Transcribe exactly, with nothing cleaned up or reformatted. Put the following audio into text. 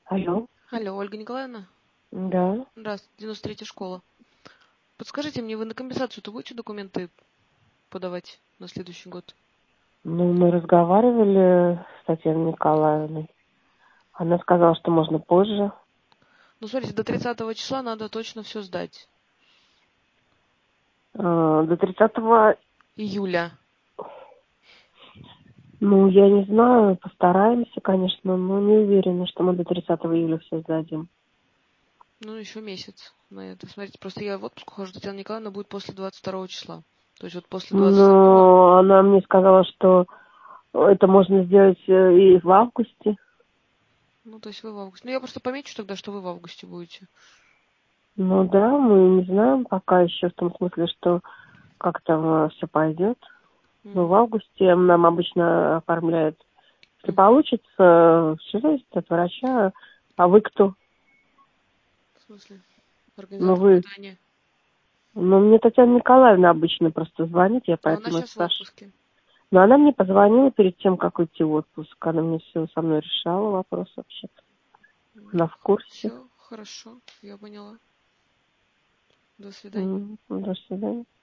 Алло, Алло, Ольга Николаевна? да. Здравствуйте, девяносто третья школа. Подскажите мне, вы на компенсацию-то будете документы подавать на следующий год? Ну, мы разговаривали с Татьяной Николаевной. Она сказала, что можно позже. Ну, смотрите, до тридцатого числа надо точно все сдать. А, до тридцатого, Июля. ну, я не знаю, постараемся, конечно, но не уверена, что мы до тридцатого июля все сдадим. Ну, еще месяц на это. Смотрите, просто я в отпуск ухожу, Татьяна Николаевна будет после двадцать второго числа. То есть вот после двадцать второго. Но она мне сказала, что это можно сделать э, и в августе. Ну, то есть вы в августе. Ну, я просто помечу тогда, что вы в августе будете. Ну да, мы не знаем пока еще в том смысле, что как там все пойдет. Но в Угу. августе нам обычно оформляют. Если Угу. получится, все зависит от врача. А вы кто? В смысле? Ну, Организатор вы... гадания. Ну, мне Татьяна Николаевна обычно просто звонит, я Но она поэтому и сейчас в спрашиваю. отпуске. Но она мне позвонила перед тем, как уйти в отпуск. Она мне все со мной решала вопрос вообще. Она в курсе. Все, хорошо, я поняла. До свидания. М, До свидания.